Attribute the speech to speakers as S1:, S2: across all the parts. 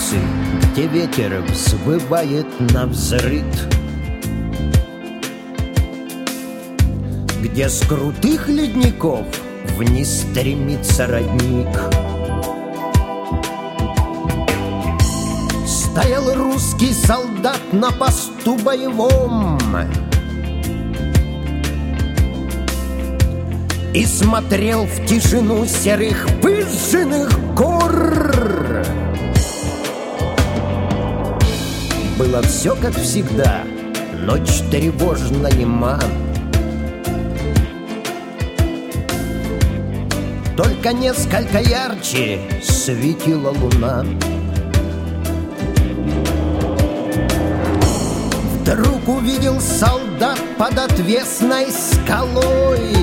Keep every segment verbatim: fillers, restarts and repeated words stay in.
S1: станции, где ветер взвывает навзрыд, где с крутых ледников вниз стремится родник. Стоял русский солдат на посту боевом и смотрел в тишину серых выжженных гор. Было все как всегда, ночь тревожна нема. Только несколько ярче светила луна. Вдруг увидел солдат под отвесной скалой.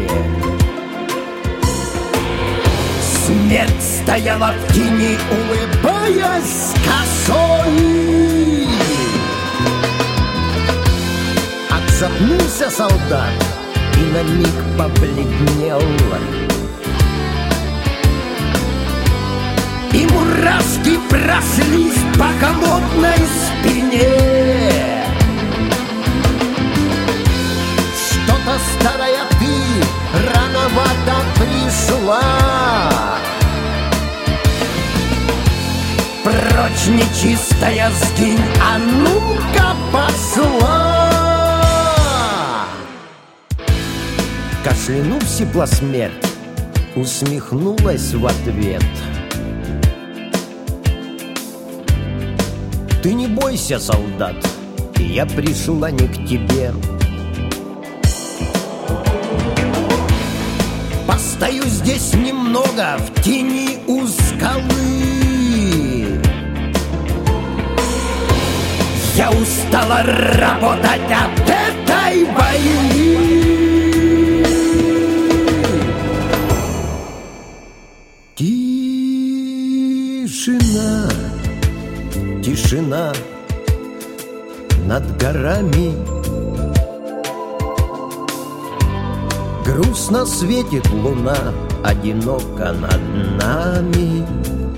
S1: Смерть стояла в тени, улыбаясь косой. Отшатнулся солдат и на миг побледнел, и мурашки прошлись по холодной спине. Что-то старая ты рановато пришла. Прочь нечистая сгинь, а ну-ка пошла. Кашлянув сипла смерть, усмехнулась в ответ. Ты не бойся, солдат, я пришла не к тебе. Постою здесь немного в тени у скалы. Я устала работать от этой войны. Тишина, тишина над горами. Грустно светит луна, одиноко над нами.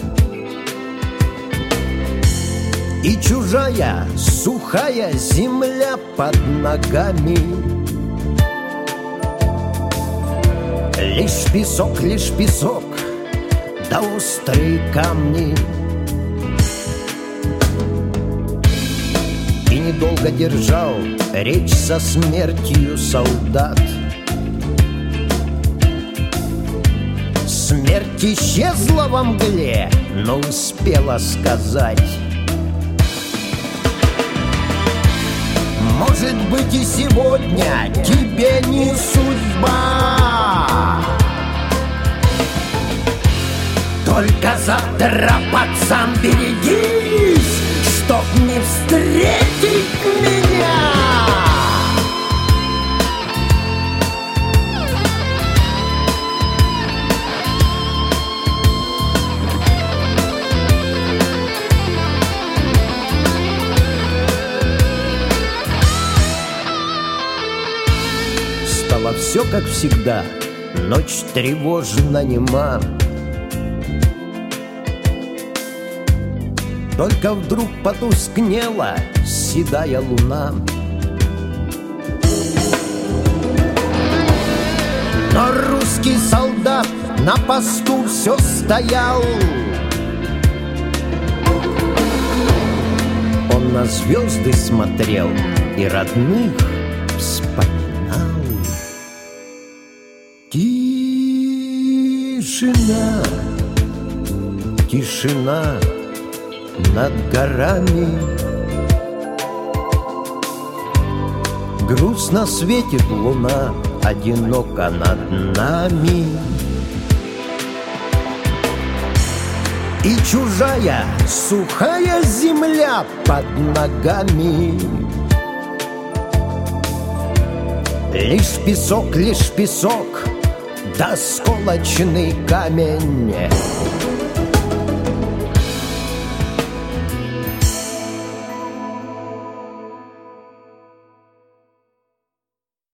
S1: И чужая сухая земля под ногами. Лишь песок, лишь песок, да острые камни. И недолго держал речь со смертью солдат. Смерть исчезла во мгле, но успела сказать: может быть, и сегодня тебе не судьба. Только завтра, пацан, берегись, чтоб не встретить меня. Стало все как всегда, ночь тревожна нема. Только вдруг потускнела седая луна. Но русский солдат на посту все стоял. Он на звезды смотрел и родных вспоминал. Тишина, тишина над горами. Грустно светит луна, одиноко над нами. И чужая сухая земля под ногами. Лишь песок, лишь песок, да сколочный камень.